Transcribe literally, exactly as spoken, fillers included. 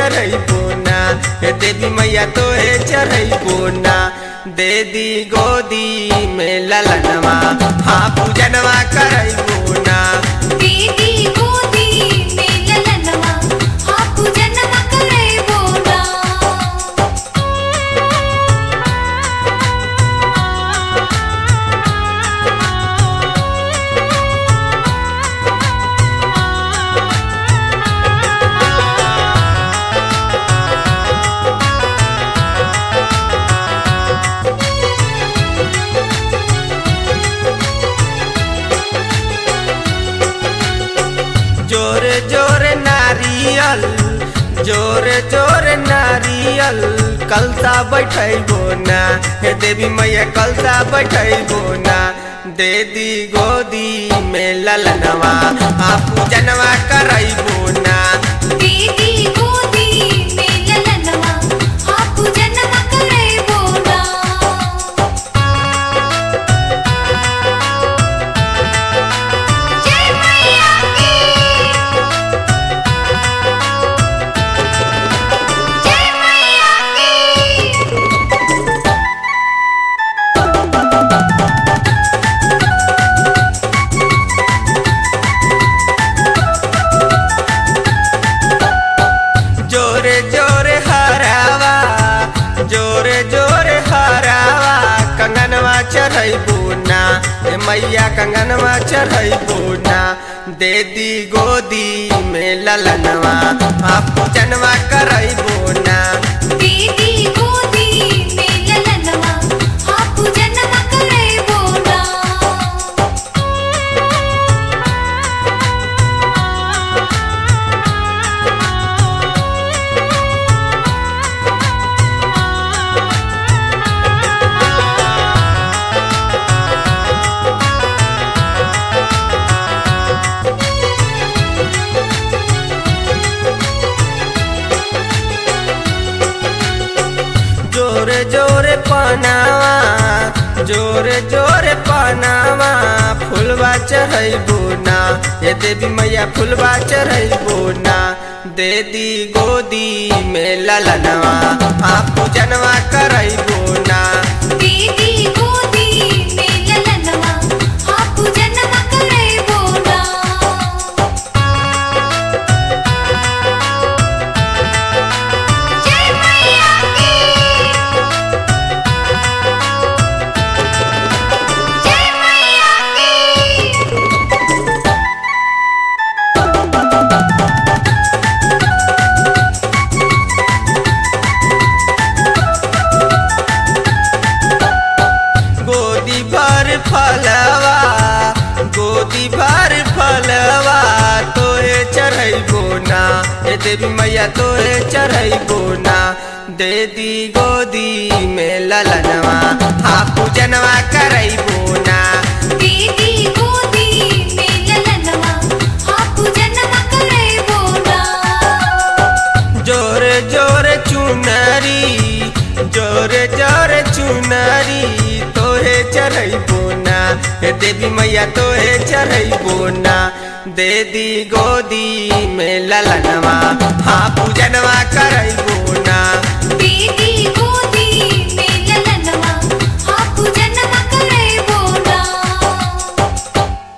चढ़ैबो ना, हे देवी मैया तोहे चढ़ैबो ना। दे दी गोदी में ललनवा, हाँ पूजनवा करैबो ना। दीदी गोदी में ललनवा, हाँ पूजनवा करैबो ना। जोरे जोरे नारियल, जोरे जोरे नारियल कलसा बैठैबो ना, हे देवी मैया कलसा बैठैबो ना। दे दी गोदी में ललनवा, हाँ पूजनवा करैबो ना। दीदी गोदी में ललनवा, हाँ पूजनवा करैबो ना। जय मैया की, जय मैया की। जोरे जोरे हरावा, जोरे जोरे हरावा कंगनवा चढ़ैबो ना, हे मैया कंगनवा चढ़ैबो ना। दे दी गोदी में ललनवा, हाँ पूजनवा करैबो ना। दीदी गोदी में ललनवा, हाँ पूजनवा करैबो ना। जोरे जोरे पनावा, जोरे जोरे पनावा फुलवा चढ़ैबो ना, हे देवी मैया फुलवा चढ़ैबो ना। दे दी गोदी में ललनवा, हाँ पूजनवा करैबो ना। दीदी गोदी में ललनवा, हाँ पूजनवा करैबो ना। जय मैया की, जय मैया की। गोदी भर फलवा, गोदी भर फलवा तोहे चढ़ैबो ना, हे देवी मैया तोहे चढ़ैबो ना। दे दी गोदी में ललनवा, हाँ पूजनवा करैबो ना। दीदी गोदी में ललनवा, हाँ पूजनवा करैबो ना। जोरे जोरे चुनरी, जोरे जोरे चुनरी तोहे चढ़ैबो ना, हे देवी मैया तोहे चढ़ैबो ना। दे दी गोदी में ललनवा, हाँ पूजनवा करैबो